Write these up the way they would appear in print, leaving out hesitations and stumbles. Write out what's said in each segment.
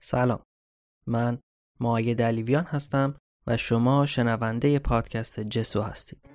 سلام، من معاید علیویان هستم و شما شنونده پادکست جسو هستید.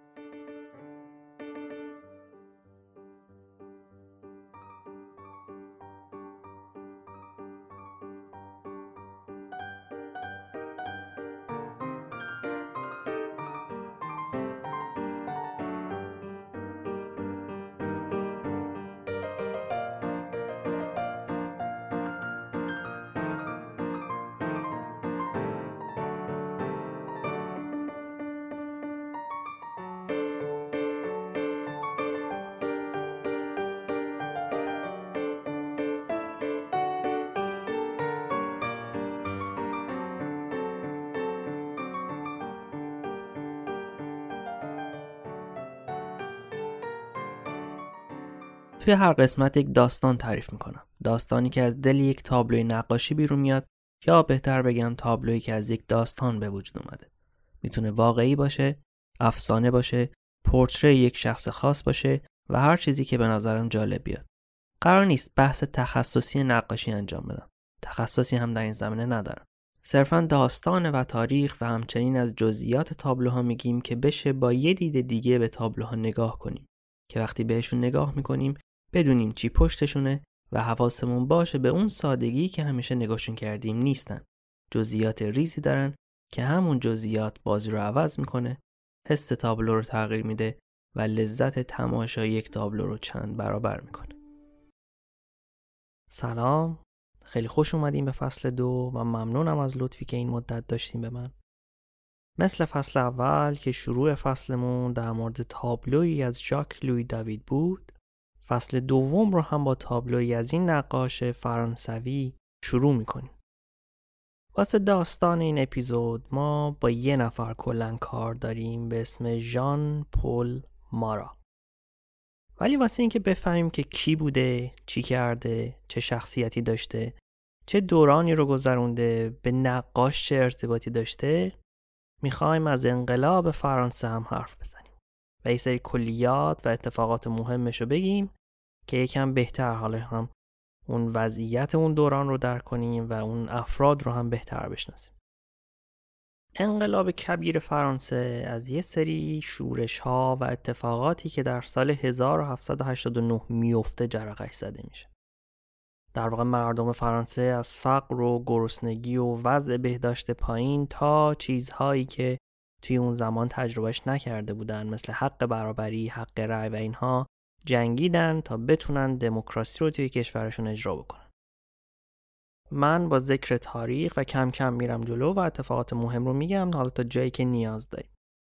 توی هر قسمت یک داستان تعریف میکنم. داستانی که از دل یک تابلوی نقاشی بیرون میاد یا بهتر بگم تابلویی که از یک داستان به وجود اومده. میتونه واقعی باشه، افسانه باشه، پورتری یک شخص خاص باشه و هر چیزی که به نظرم جالب بیاد. قرار نیست بحث تخصصی نقاشی انجام بدم. تخصصی هم در این زمینه ندارم. صرفاً داستان و تاریخ و همچنین از جزئیات تابلوها میگیم که بشه با یه دید دیگه به تابلوها نگاه کنیم که وقتی بهشون نگاه میکنیم بدونیم چی پشتشونه و حواسمون باشه به اون سادگی که همیشه نگاهشون کردیم نیستن. جزئیات ریزی دارن که همون جزئیات بازی رو عوض میکنه، حس تابلو رو تغییر میده و لذت تماشای یک تابلو رو چند برابر میکنه. سلام، خیلی خوش اومدیم به فصل 2 و ممنونم از لطفی که این مدت داشتیم به من. مثل فصل اول که شروع فصلمون در مورد تابلویی از ژاک لویی داوید بود، فصل دوم رو هم با تابلویی از این نقاش فرانسوی شروع میکنیم. واسه داستان این اپیزود ما با یه نفر کلن کار داریم به اسم ژان پل مارا. ولی واسه این که بفهمیم که کی بوده، چی کرده، چه شخصیتی داشته، چه دورانی رو گذرونده، به نقاش چه ارتباطی داشته، میخوایم از انقلاب فرانسه هم حرف بزنیم و یه سری کلیات و اتفاقات مهمش رو بگیم که یکم بهتر حالا هم اون وضعیت اون دوران رو درک کنیم و اون افراد رو هم بهتر بشناسیم. انقلاب کبیر فرانسه از یه سری شورش ها و اتفاقاتی که در سال 1789 میفته جرقش زده میشه. در واقع مردم فرانسه از فقر و گرسنگی و وضع بهداشت پایین تا چیزهایی که توی اون زمان تجربهش نکرده بودن مثل حق برابری، حق رأی و اینها جنگیدن تا بتونن دموکراسی رو توی کشورشون اجرا بکنن. من با ذکر تاریخ و کم کم میرم جلو و اتفاقات مهم رو میگم حالا تا جایی که نیاز دارید.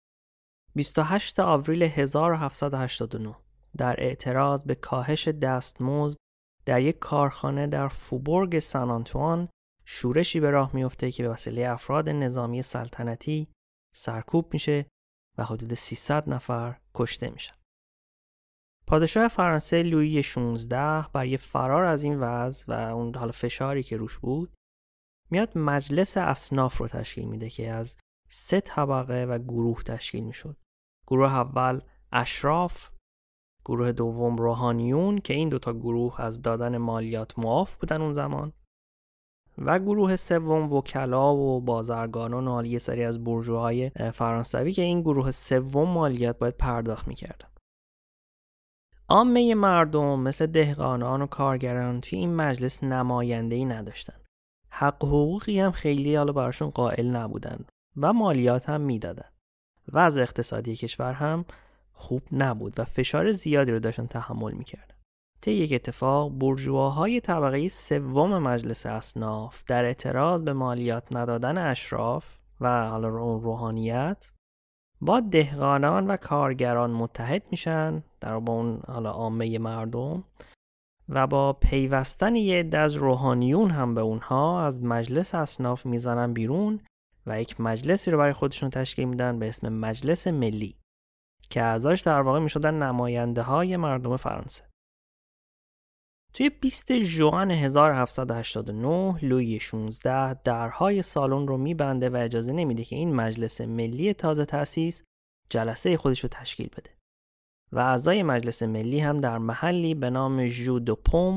28 آوریل 1789 در اعتراض به کاهش دستمزد در یک کارخانه در فوبورگ سن آنتوان شورشی به راه میفته که به وسیله افراد نظامی سلطنتی سرکوب میشه و حدود 300 نفر کشته میشن. پادشاه فرانسه لویی 16 برای فرار از این وضع و اون حالا فشاری که روش بود میاد مجلس اصناف رو تشکیل میده که از 3 طبقه و گروه تشکیل میشد. گروه اول اشراف، گروه دوم روحانیون که این دوتا گروه از دادن مالیات معاف بودن اون زمان و گروه سوم وکلا و بازرگانان و یه سری از بورژواهای فرانسوی که این گروه سوم مالیات باید پرداخت میکردن. عامه مردم مثل دهقانان و کارگران توی این مجلس نماینده‌ای نداشتن. حق و حقوقی هم خیلی حالا براشون قائل نبودن و مالیات هم میدادن. وضع اقتصادی کشور هم خوب نبود و فشار زیادی رو داشتن تحمل میکردن. طی یک اتفاق بورژواهای طبقه سوم مجلس اصناف در اعتراض به مالیات ندادن اشراف و حالا اون روحانیت با دهقانان و کارگران متحد میشن در با اون حالا عامه مردم و با پیوستن یه عده از روحانیون هم به اونها از مجلس اصناف میزنن بیرون و یک مجلسی رو برای خودشون تشکیل میدن به اسم مجلس ملی که اعضاش در واقع میشدن نماینده های مردم فرانسه. توی 20 ژوئن 1789 لویی 16 درهای سالن رو میبنده و اجازه نمیده که این مجلس ملی تازه تأسیس جلسه خودش رو تشکیل بده و اعضای مجلس ملی هم در محلی به نام ژو دو پوم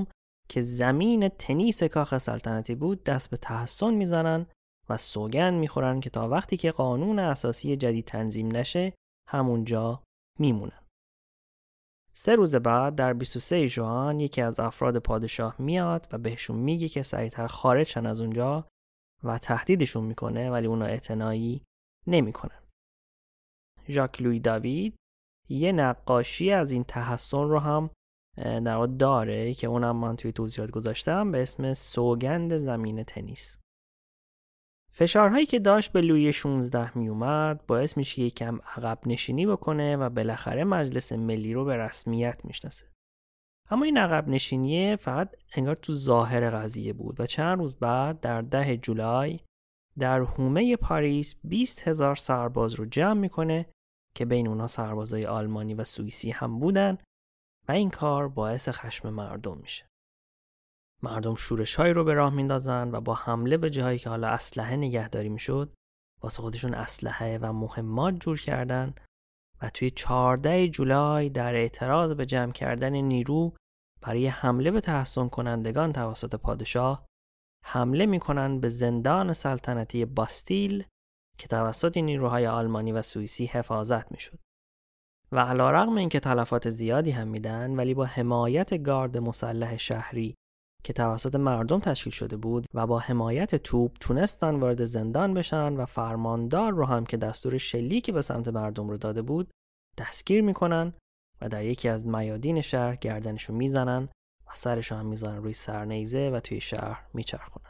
که زمین تنیس کاخ سلطنتی بود دست به تحسن میزنن و سوگند میخورن که تا وقتی که قانون اساسی جدید تنظیم نشه همونجا میمونن. 3 روز بعد در 23 ژوئن یکی از افراد پادشاه میاد و بهشون میگه که سریعتر خارج شن از اونجا و تهدیدشون میکنه، ولی اونا اعتنایی نمیکنن. ژاک لویی داوید یه نقاشی از این تحسن رو هم در واقع داره که اونم من توی توضیحات گذاشتم به اسم سوگند زمین تنیس. فشارهایی که داشت به لویی 16 می اومد باعث میشه که یکم عقب نشینی بکنه و بالاخره مجلس ملی رو به رسمیت میشناسه. اما این عقب نشینیه فقط انگار تو ظاهر قضیه بود و چند روز بعد در 10 جولای در حومه پاریس 20,000 سرباز رو جمع میکنه که بین اونها سربازای آلمانی و سوئیسی هم بودن و این کار باعث خشم مردم میشه. مردم شورش‌هایی رو به راه میندازن و با حمله به جاهایی که حالا اسلحه نگهداری میشد واسه خودشون اسلحه و مهمات جور کردن و توی 14 جولای در اعتراض به جمع کردن نیرو برای حمله به تحصن کنندگان توسط پادشاه حمله میکنن به زندان سلطنتی باستیل که توسط نیروهای آلمانی و سوئیسی حفاظت میشد. و علیرغم اینکه تلفات زیادی هم میدن ولی با حمایت گارد مسلح شهری که توسط مردم تشکیل شده بود و با حمایت توپ تونستن وارد زندان بشن و فرماندار رو هم که دستور شلیکی به سمت مردم رو داده بود دستگیر میکنن و در یکی از میادین شهر گردنشو میزنن و سرشو هم میزنن روی سرنیزه و توی شهر میچرخونن.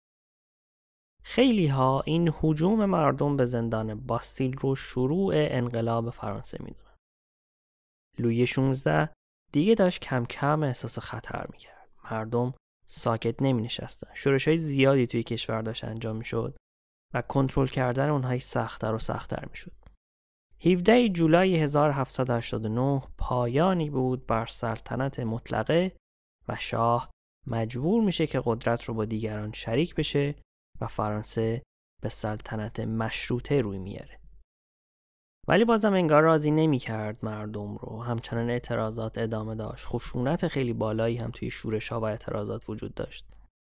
خیلی ها این هجوم مردم به زندان باستیل رو شروع انقلاب فرانسه میدونن. لویی 16 دیگه داشت کم کم احساس خطر میکرد. مردم ساکت نمی نشستن. شورش‌های زیادی توی کشور داشت انجام میشد و کنترل کردن اونها سخت‌تر و سخت‌تر میشد. 17 جولای 1789 پایانی بود بر سلطنت مطلقه و شاه مجبور میشه که قدرت رو با دیگران شریک بشه و فرانسه به سلطنت مشروطه روی میاره. ولی بازم انگار راضی نمی کرد مردم رو. همچنان اعتراضات ادامه داشت. خشونت خیلی بالایی هم توی شورش‌ها و اعتراضات وجود داشت.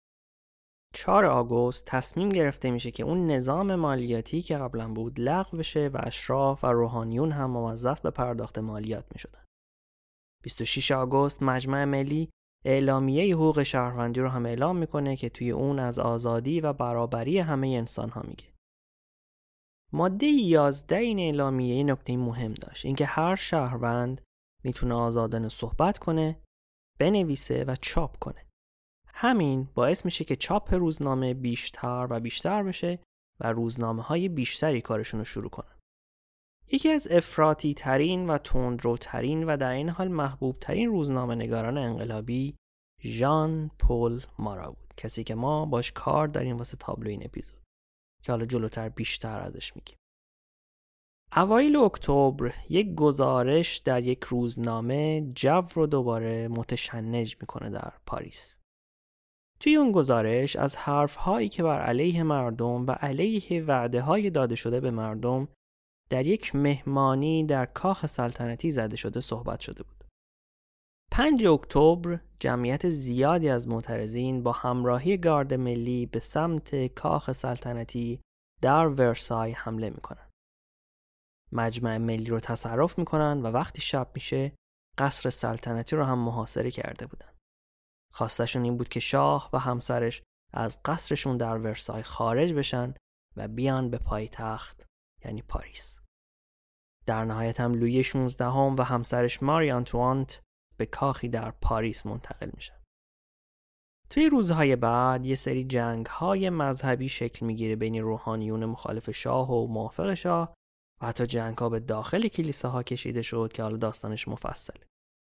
4 آگوست تصمیم گرفته میشه که اون نظام مالیاتی که قبلا بود لغو بشه و اشراف و روحانیون هم موظف به پرداخت مالیات میشدن. 26 آگوست مجمع ملی اعلامیه حقوق شهروندی رو هم اعلام میکنه که توی اون از آزادی و برابری همه انسان ها میگه. ماده 11 این اعلامیه این نکته مهم داشت، اینکه هر شهروند میتونه آزادانه صحبت کنه، بنویسه و چاپ کنه. همین باعث میشه که چاپ روزنامه بیشتر و بیشتر بشه و روزنامه های بیشتری کارشون رو شروع کنن. یکی از افراطی ترین و تندرو ترین و در این حال محبوب ترین روزنامه نگاران انقلابی ژان پل مارا بود، کسی که ما باش کار داریم واسه تابلو این اپیزود که حالا جلوتر بیشتر ازش میگیم. اوایل اکتبر یک گزارش در یک روزنامه جو رو دوباره متشنج میکنه در پاریس. توی اون گزارش از حرف‌هایی که بر علیه مردم و علیه وعده‌های داده شده به مردم در یک مهمانی در کاخ سلطنتی زده شده صحبت شده بود. 5 اکتبر جمعیت زیادی از معترضین با همراهی گارد ملی به سمت کاخ سلطنتی در ورسای حمله میکنن. مجمع ملی رو تصرف میکنن و وقتی شب میشه قصر سلطنتی رو هم محاصره کرده بودن. خواستشون این بود که شاه و همسرش از قصرشون در ورسای خارج بشن و بیان به پایتخت یعنی پاریس. در نهایت هم لویی 16 و همسرش ماری آنتوانت به کاخی در پاریس منتقل میشن. توی روزهای بعد یه سری جنگ‌های مذهبی شکل میگیره بین روحانیون مخالف شاه و موافق شاه و حتی جنگ‌ها به داخل کلیساها کشیده شد که حالا داستانش مفصله.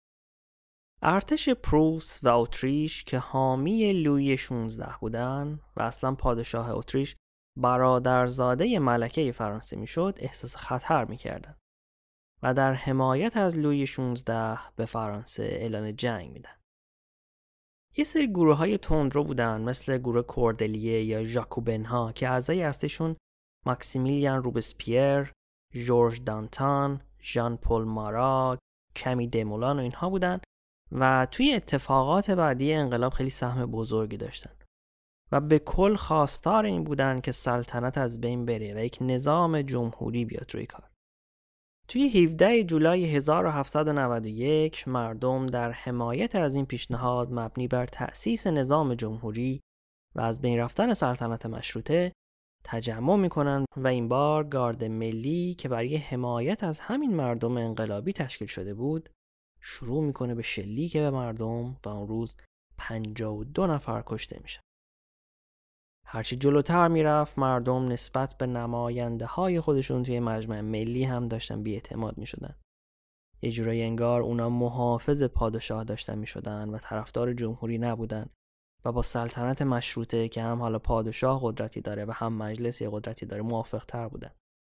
ارتش پروس و اتریش که حامی لویی 16 بودن و اصلا پادشاه اتریش برادرزاده ملکه فرانسه میشد احساس خطر میکردن و در حمایت از لویی 16 به فرانسه اعلان جنگ میدن. یه سری گروه های تندرو بودن مثل گروه کوردلیه یا ژاکوبن ها که اعضای اصلیشون ماکسیمیلیان روبسپیر، ژورژ دانتان، ژان پل مارا، کمی دمولان و اینها بودن و توی اتفاقات بعدی انقلاب خیلی سهم بزرگی داشتن و به کل خواستار این بودن که سلطنت از بین بره و یک نظام جمهوری بیاد روی کار. توی 17 جولای 1791 مردم در حمایت از این پیشنهاد مبنی بر تأسیس نظام جمهوری و از بین رفتن سلطنت مشروطه تجمع میکنن و این بار گارد ملی که برای حمایت از همین مردم انقلابی تشکیل شده بود شروع میکنه به شلیک به مردم و اون روز 52 نفر کشته میشن. هرچی جلوتر میرفت مردم نسبت به نماینده های خودشون توی مجمع ملی هم داشتن بی‌اعتماد میشدن. یه جورایی انگار اونا محافظ پادشاه داشتن میشدن و طرفدار جمهوری نبودن و با سلطنت مشروطه که هم حالا پادشاه قدرتی داره و هم مجلس قدرتی داره موافق تر بودن.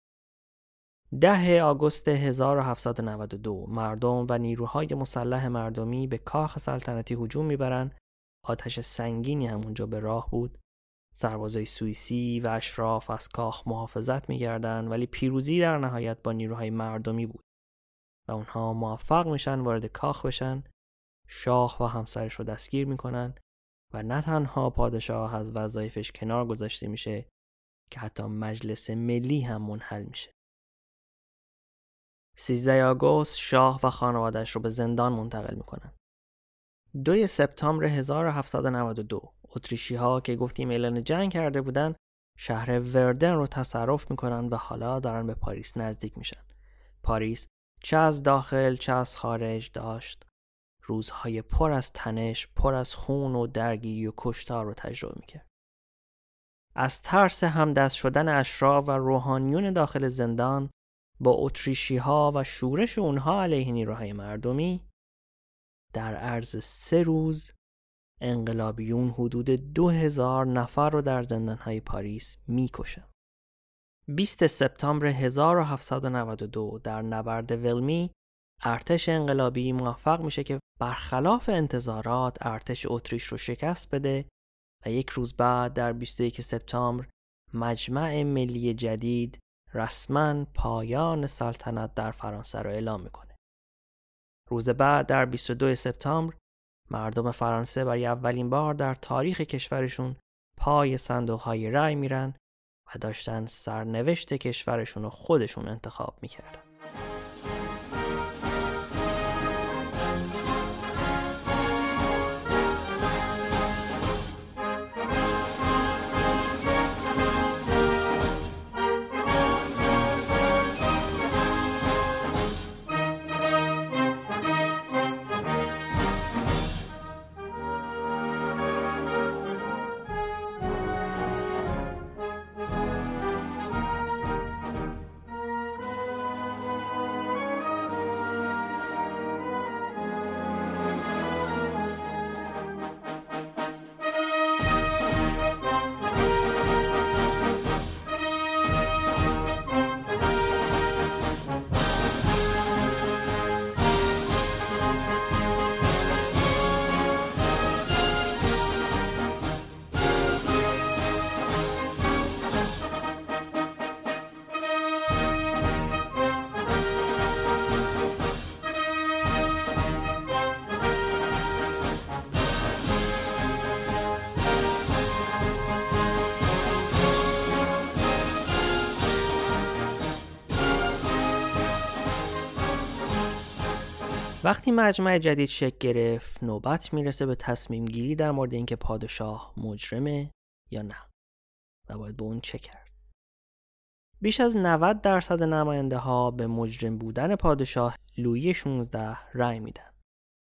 10 آگوست 1792 مردم و نیروهای مسلح مردمی به کاخ سلطنتی هجوم میبرن. آتش سنگینی همونجا به راه بود. سربازای سوئیسی و اشراف از کاخ محافظت می‌کردند ولی پیروزی در نهایت با نیروهای مردمی بود و اونها موفق میشن وارد کاخ بشن. شاه و همسرش رو دستگیر میکنن و نه تنها پادشاه از وظایفش کنار گذاشته میشه که حتی مجلس ملی هم منحل میشه. 13 آگوست شاه و خانواده‌اش رو به زندان منتقل میکنن. 2 سپتامبر 1792 اتریشی‌ها که گفتیم اعلان جنگ کرده بودن شهر وردن رو تصرف میکنن و حالا دارن به پاریس نزدیک میشن. پاریس چه از داخل چه از خارج داشت روزهای پر از تنش، پر از خون و درگیری و کشتار رو تجربه میکرد. از ترس همدست شدن اشراف و روحانیون داخل زندان با اتریشی‌ها و شورش اونها علیه نیروهای مردمی در عرض 3 روز انقلابیون حدود 2000 نفر رو در زندان‌های پاریس میکشن. 20 سپتامبر 1792 در نبرد ولمی ارتش انقلابی موفق میشه که برخلاف انتظارات ارتش اتریش رو شکست بده و 1 روز بعد در 21 سپتامبر مجمع ملی جدید رسما پایان سلطنت در فرانسه رو اعلام میکنه. روز بعد در 22 سپتامبر مردم فرانسه برای اولین بار در تاریخ کشورشون پای صندوق‌های رای میرن و داشتن سرنوشت کشورشون رو خودشون انتخاب میکردن. وقتی مجمع جدید شکل گرفت نوبت میرسه به تصمیم گیری در مورد اینکه پادشاه مجرمه یا نه و باید به اون چه کرد. بیش از 90% نماینده ها به مجرم بودن پادشاه لویی 16 رأی میدن.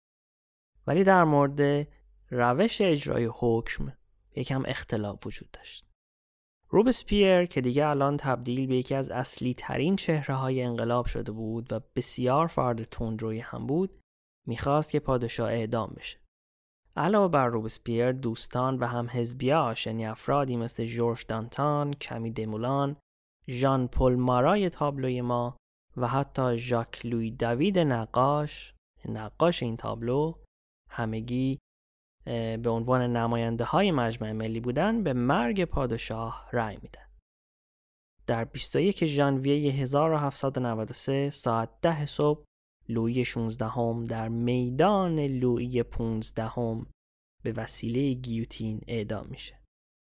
ولی در مورد روش اجرای حکم یکم اختلاف وجود داشت. روبسپیر که دیگه الان تبدیل به یکی از اصلی ترین چهره های انقلاب شده بود و بسیار فرد تندروی هم بود میخواست که پادشاه اعدام بشه. علاوه بر روبسپیر دوستان و هم حزبیاش یعنی افرادی مثل ژورژ دانتان، کمی دمولان، ژان پل مارای تابلوی ما و حتی ژاک لوی دوید نقاش این تابلو همگی به عنوان نماینده های مجمع ملی بودن به مرگ پادشاه رأی میدن. در 21 ژانویه 1793 ساعت 10 صبح لویی 16 در میدان لویی 15 به وسیله گیوتین اعدام میشه.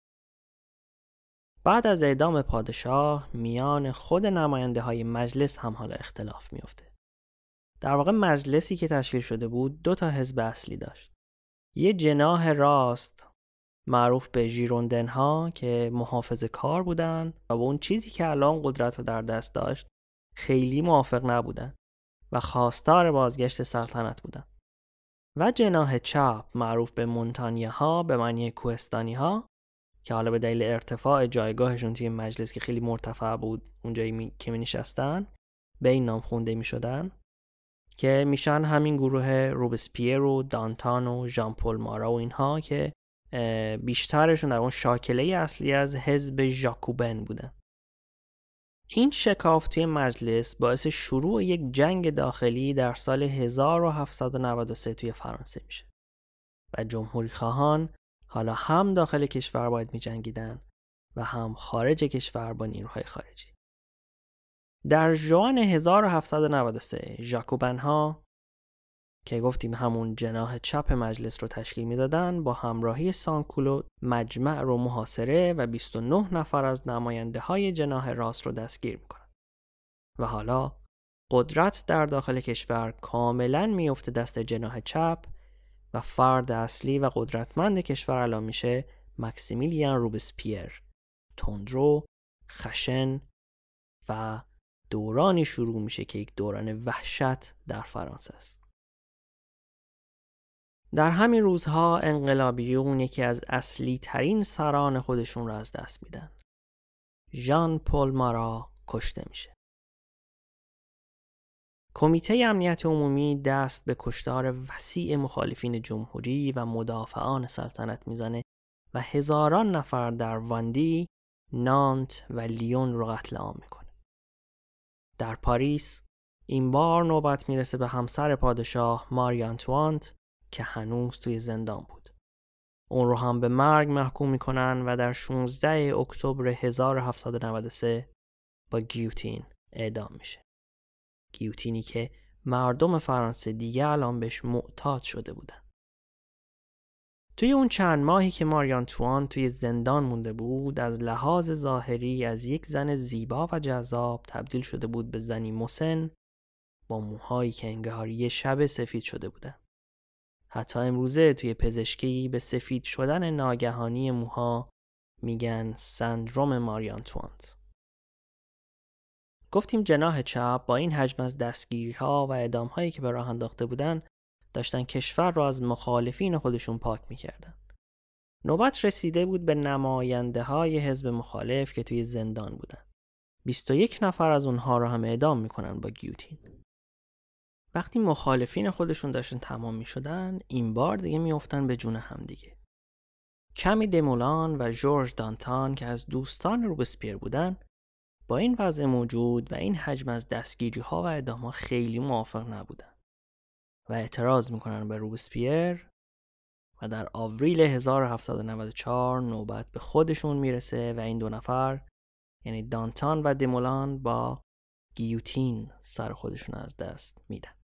بعد از اعدام پادشاه میان خود نماینده های مجلس هم حالا اختلاف میفته. در واقع مجلسی که تشکیل شده بود 2 حزب اصلی داشت. یه جناح راست معروف به ژیروندن ها که محافظه کار بودن و با اون چیزی که الان قدرت رو در دست داشت خیلی موافق نبودن و خواستار بازگشت سلطنت بودن. و جناح چپ معروف به مونتانیه ها به معنی کوهستانی ها که حالا به دلیل ارتفاع جایگاهشون توی مجلس که خیلی مرتفع بود اونجایی که می نشستن به این نام خونده می شدن که میشن همین گروه روبسپیر و دانتان و ژان پل مارا و اینها که بیشترشون در اون شاکله اصلی از حزب ژاکوبن بودن. این شکاف توی مجلس باعث شروع یک جنگ داخلی در سال 1793 توی فرانسه میشه و جمهوری خواهان حالا هم داخل کشور باید می جنگیدن و هم خارج کشور با نیروهای خارجی. در ژوئن 1793 ژاکوبن ها که گفتیم همون جناح چپ مجلس رو تشکیل می دادن با همراهی سانکولو مجمع رو محاصره و 29 نفر از نماینده های جناح راست رو دستگیر می کنن. و حالا قدرت در داخل کشور کاملا می افته دست جناح چپ و فرد اصلی و قدرتمند کشور الان میشه مکسیمیلیان روبسپیر، تندرو، خشن و دورانی شروع میشه که یک دوران وحشت در فرانسه است. در همین روزها انقلابیون یکی از اصلی ترین سران خودشون را از دست میدن. ژان پل مارا کشته میشه. کمیته امنیت عمومی دست به کشتار وسیع مخالفین جمهوری و مدافعان سلطنت میزنه و هزاران نفر در واندی، نانت و لیون رو قتل عام میکنه. در پاریس این بار نوبت میرسه به همسر پادشاه ماری آنتوانت که هنوز توی زندان بود. اون رو هم به مرگ محکوم میکنن و در 16 اکتبر 1793 با گیوتین اعدام میشه. گیوتینی که مردم فرانسه دیگه الان بهش معتاد شده بودن. توی اون چند ماهی که ماری آنتوان توی زندان مونده بود از لحاظ ظاهری از یک زن زیبا و جذاب تبدیل شده بود به زنی مسن با موهایی که انگار یه شب سفید شده بودن. حتی امروزه توی پزشکی به سفید شدن ناگهانی موها میگن سندروم ماری آنتوانت. گفتیم جناح چپ با این حجم از دستگیری‌ها و اعدام‌هایی که به راه انداخته بودن داشتن کشور را از مخالفین خودشون پاک می‌کردن. نوبت رسیده بود به نماینده‌های حزب مخالف که توی زندان بودن. 21 نفر از اونها رو هم اعدام می‌کنن با گیوتین. وقتی مخالفین خودشون داشتن تمام می‌شدن، این بار دیگه میافتن به جون هم دیگه. کمی دمولان و ژورژ دانتان که از دوستان روبسپیر بودن با این وضع موجود و این حجم از دستگیری‌ها و اعدام‌ها خیلی موافق نبودن و اعتراض میکنن به روبسپیر و در آوریل 1794 نوبت به خودشون میرسه و این 2 نفر یعنی دانتان و دمولان با گیوتین سر خودشون از دست میدن.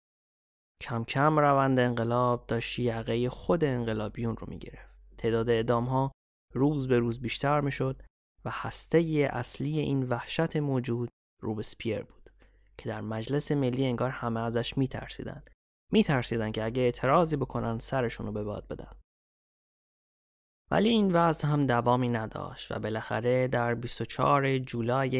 کم کم روند انقلاب داشت یقه خود انقلابیون رو میگرفت. تعداد اعدام‌ها روز به روز بیشتر میشد و هسته اصلی این وحشت موجود روبسپیر بود که در مجلس ملی انگار همه ازش میترسیدن که اگه اعتراضی بکنن سرشون رو به باد بدن. ولی این وضع هم دوامی نداشت و بالاخره در 24 جولای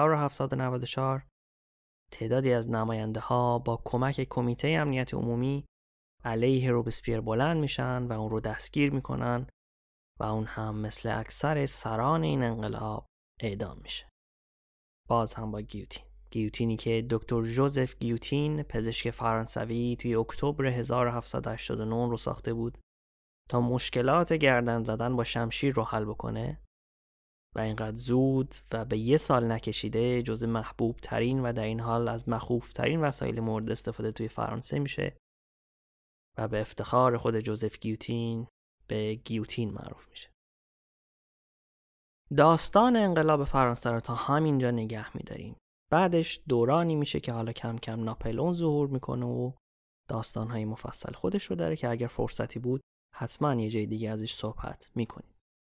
1794 تعدادی از نماینده ها با کمک کمیته امنیت عمومی علیه روبسپیر بلند میشن و اون رو دستگیر میکنن و اون هم مثل اکثر سران این انقلاب اعدام میشه. باز هم با گیوتینی که دکتر ژوزف گیوتین پزشک فرانسوی توی اکتبر 1789 رو ساخته بود تا مشکلات گردن زدن با شمشیر رو حل بکنه و اینقدر زود و به 1 سال نکشیده جز محبوب ترین و در این حال از مخوف ترین وسایل مورد استفاده توی فرانسه میشه و به افتخار خود ژوزف گیوتین به گیوتین معروف میشه. داستان انقلاب فرانسه رو تا همینجا نگه می‌داریم. بعدش دورانی میشه که حالا کم کم ناپلئون ظهور میکنه و داستانهای مفصل خودش رو داره که اگر فرصتی بود حتما یه جای دیگه ازش صحبت میکنیم.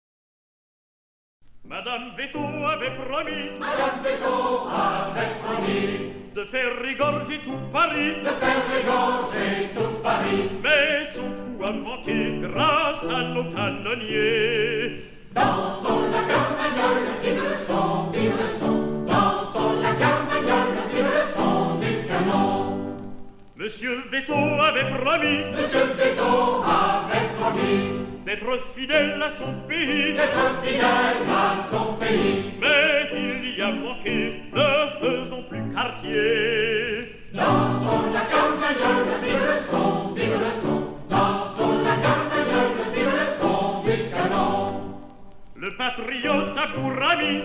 Madame Veto avait promis de faire régorger tout Paris, mais son coup a manqué grâce à nos canonniers. Dansons la carmagnole, vive le son, dansons la carmagnole, vive le son du canon. Monsieur Veto avait promis d'être fidèle à son pays, mais il y a manqué, ne faisons plus quartier. Dansons la carmagnole, vive le son, dansons la carmagnole, vive le son du canon. Le patriote a pour ami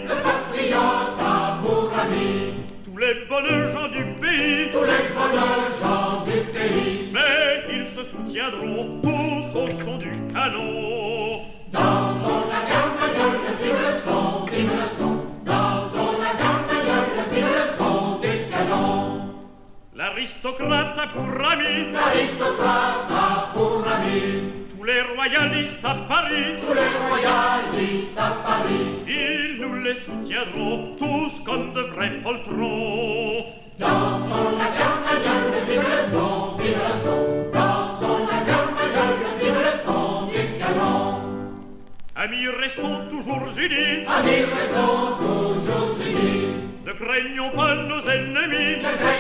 tous les bonnes gens du pays, mais ils se soutiendront tous au son du canon. Dansons la carmagnole, vive le son, dansons la carmagnole, vive le son du canon. L'aristocrate a pour ami tous les royalistes à Paris, ils nous les soutiendront tous comme de vrais poltrons. Dansons la carmagnole, vive le son, dansons la carmagnole, vive le son du canon. Amis, restons toujours unis, ne craignons pas nos ennemis,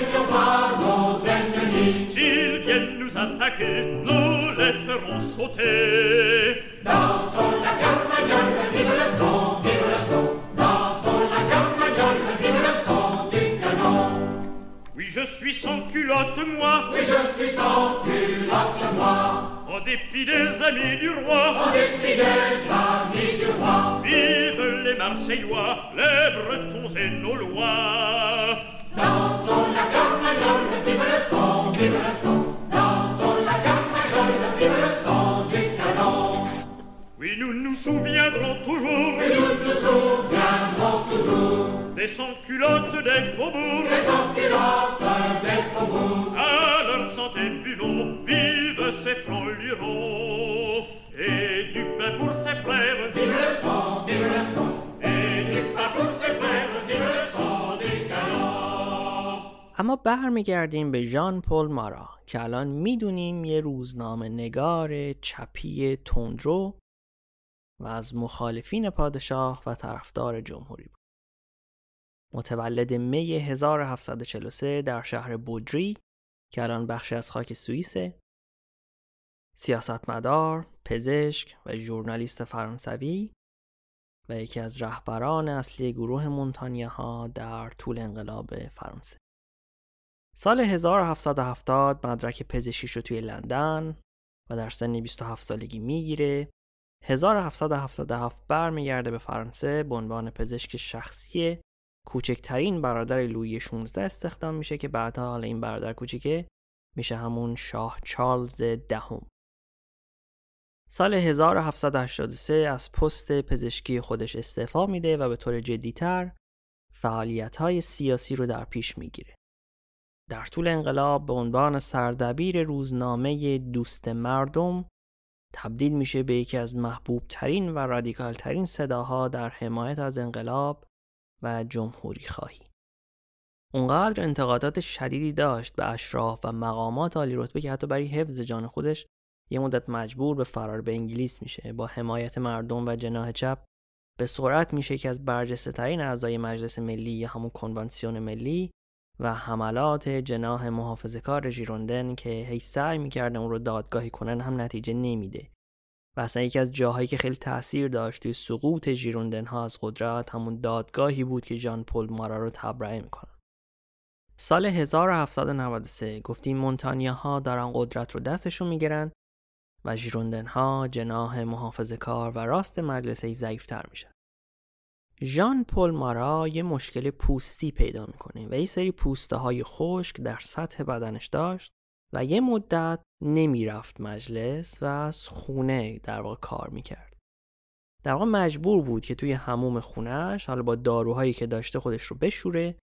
s'ils viennent nous attaquer, nous les ferons sauter. Dansons la carmagnole, vive le son, dansons la carmagnole, vive le son du canon. Oui, je suis sans culotte, moi, en dépit des amis du roi, vive les Marseillois, les Bretons et nos lois. Dansons la carmagnole, vive le son, dansons la carmagnole, vive le son du canon. Oui, nous nous souviendrons toujours, des sans-culottes des faubourgs, à leur santé buvons, vive ces francs lurons, et du pain pour ses frères, Vive le son, et du pain pour ses frères, vive le son du canon. اما برمیگردیم به ژان پل مارا که الان میدونیم یه روزنامه نگار چپی تندرو و از مخالفین پادشاه و طرفدار جمهوری بود. متولد می 1743 در شهر بودری که الان بخشی از خاک سوئیسه، سیاستمدار، پزشک و ژورنالیست فرانسوی و یکی از رهبران اصلی گروه مونتانیه‌ها در طول انقلاب فرانسه. سال 1770 مدرک پزشکیش رو توی لندن و در سن 27 سالگی میگیره. 1777 برمیگرده به فرانسه به عنوان پزشک شخصی کوچکترین برادر لویی 16 استخدام میشه که بعدها حالا این برادر کوچیکه میشه همون شاه چارلز دهم. سال 1783 از پست پزشکی خودش استعفا میده و به طور جدی‌تر فعالیت‌های سیاسی رو در پیش میگیره. در طول انقلاب به عنوان سردبیر روزنامه دوست مردم تبدیل میشه به یکی از محبوب ترین و رادیکال ترین صداها در حمایت از انقلاب و جمهوری خواهی. اونقدر انتقادات شدیدی داشت به اشراف و مقامات عالی رتبه که حتی برای حفظ جان خودش یه مدت مجبور به فرار به انگلیس میشه. با حمایت مردم و جناح چپ به سرعت میشه که از برجسته ترین اعضای مجلس ملی یا همون کنوانسیون ملی و حملات جناح محافظه‌کار ژیروندن که هی سعی می‌کردن اون رو دادگاهی کنن هم نتیجه نمیده. و اصلا یکی از جاهایی که خیلی تأثیر داشت توی سقوط ژیروندن ها از قدرت همون دادگاهی بود که ژان پل مارا رو تبرئه میکنن. سال 1793 گفتیم مونتانیاها دارن قدرت رو دستشون میگیرن و ژیروندن ها جناح محافظه‌کار و راست مجلسی ضعیف‌تر میشن. ژان پل مارا یه مشکل پوستی پیدا میکنه و یه سری پوسته های خشک در سطح بدنش داشت و یه مدت نمیرفت مجلس و از خونه در واقع کار میکرد. در واقع مجبور بود که توی حموم خونهش حالا با داروهایی که داشته خودش رو بشوره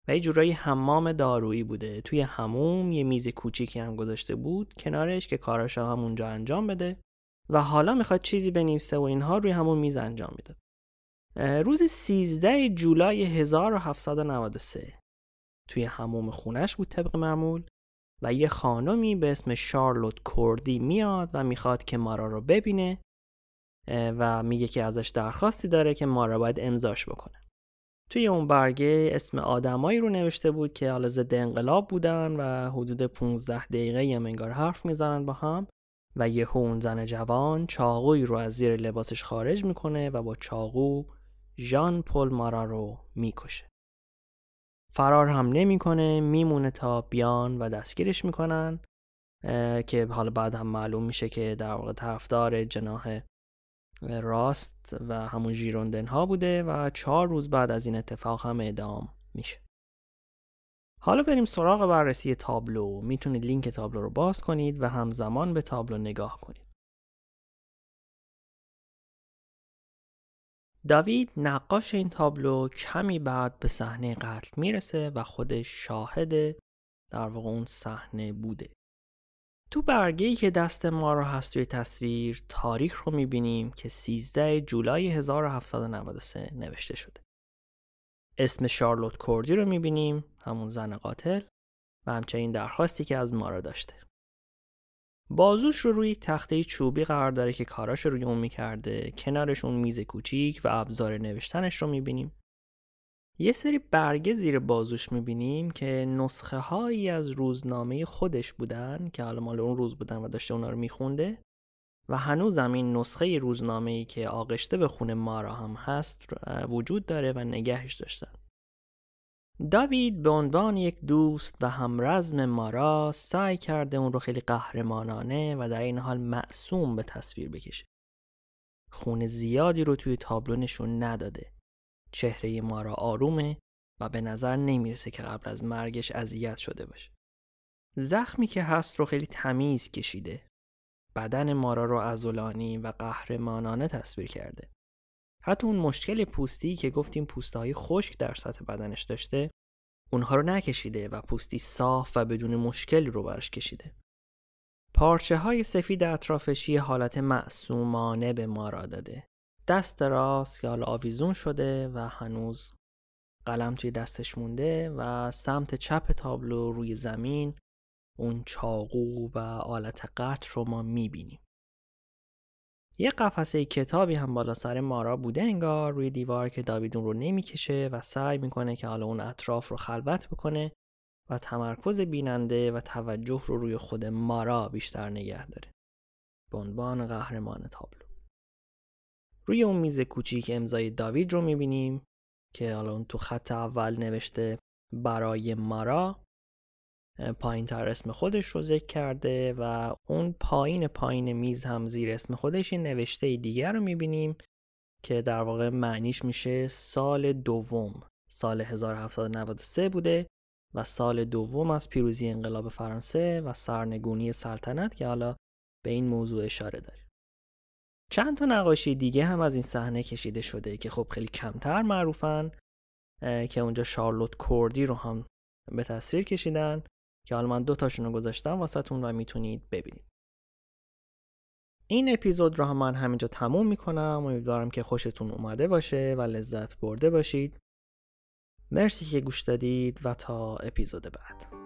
و یه جورایی حمام دارویی بوده. توی حموم یه میز کوچیکی هم گذاشته بود کنارش که کاراشو همونجا انجام بده و حالا میخواد چیزی بنویسه و اینها روی همون میز انجام میداد. روز 13 جولای 1793 توی حموم خونش بود طبق معمول و یه خانمی به اسم شارلوت کوردی میاد و میخواد که مارا رو ببینه و میگه که ازش درخواستی داره که مارا باید امضاش بکنه. توی اون برگه اسم آدمایی رو نوشته بود که حالا ضد انقلاب بودن و حدود 15 دقیقه یه منگار حرف میزنن با هم و یه اون زن جوان چاقویی رو از زیر لباسش خارج میکنه و با چاقو ژان پل مارا رو میکشه. فرار هم نمیکنه، میمونه تا بیان و دستگیرش میکنن که حالا بعد هم معلوم میشه که در واقع طرفدار جناح راست و همون ژیروندن ها بوده و 4 روز بعد از این اتفاق هم اعدام میشه. حالا بریم سراغ بررسی تابلو. میتونید لینک تابلو رو باز کنید و همزمان به تابلو نگاه کنید. داوید نقاش این تابلو کمی بعد به صحنه قتل میرسه و خودش شاهد در واقع اون صحنه بوده. تو برگه‌ای که دست ما رو هست توی تصویر تاریخ رو میبینیم که 13 جولای 1793 نوشته شده. اسم شارلوت کوردی رو میبینیم، همون زن قاتل، و همچنین درخواستی که از مارا داشته. بازوش رو روی تخته چوبی قرار داره که کاراش رو روی اون میکرده. کنارش اون میز کوچیک و ابزار نوشتنش رو میبینیم. یه سری برگه زیر بازوش میبینیم که نسخه هایی از روزنامه خودش بودن که حالا مال اون روز بودن و داشته اونا رو میخونده و هنوز هم این نسخه روزنامه‌ای که آغشته به خون مارا هم هست وجود داره و نگهش داشتن. داوید به عنوان یک دوست و همرزم مارا سعی کرده اون رو خیلی قهرمانانه و در این حال معصوم به تصویر بکشه. خون زیادی رو توی تابلو نشون نداده. چهره مارا آرومه و به نظر نمیرسه که قبل از مرگش اذیت شده باشه. زخمی که هست رو خیلی تمیز کشیده. بدن مارا رو عضلانی و قهرمانانه تصویر کرده. حتی اون مشکل پوستی که گفتیم پوسته‌های خشک در سطح بدنش داشته، اونها رو نکشیده و پوستی صاف و بدون مشکل رو برش کشیده. پارچه‌های سفید اطرافش یه حالت معصومانه به مارا داده. دست راست که حالا آویزون شده و هنوز قلم توی دستش مونده و سمت چپ تابلو روی زمین اون چاقو و آلت قطع رو ما میبینیم. یه قفسه کتابی هم بالا سر مارا بوده انگار روی دیوار که داوید اون رو نمیکشه و سعی میکنه که حالا اون اطراف رو خلوت بکنه و تمرکز بیننده و توجه رو روی خود مارا بیشتر نگه داره به عنوان قهرمان تابلو. روی اون میز کوچیک امضای داوید رو میبینیم که حالا اون تو خط اول نوشته برای مارا، پایین تر اسم خودش رو ذکر کرده و اون پایین میز هم زیر اسم خودش این نوشته دیگر رو میبینیم که در واقع معنیش میشه سال دوم. سال 1793 بوده و سال دوم از پیروزی انقلاب فرانسه و سرنگونی سلطنت که حالا به این موضوع اشاره داره. چند تا نقاشی دیگه هم از این صحنه کشیده شده که خب خیلی کمتر معروفن که اونجا شارلوت کوردی رو هم به تصویر کشیدن که حالا من 2 تاشون رو گذاشتم واسهتون و میتونید ببینید. این اپیزود رو هم من همینجا تموم میکنم. امیدوارم که خوشتون اومده باشه و لذت برده باشید. مرسی که گوش دادید و تا اپیزود بعد.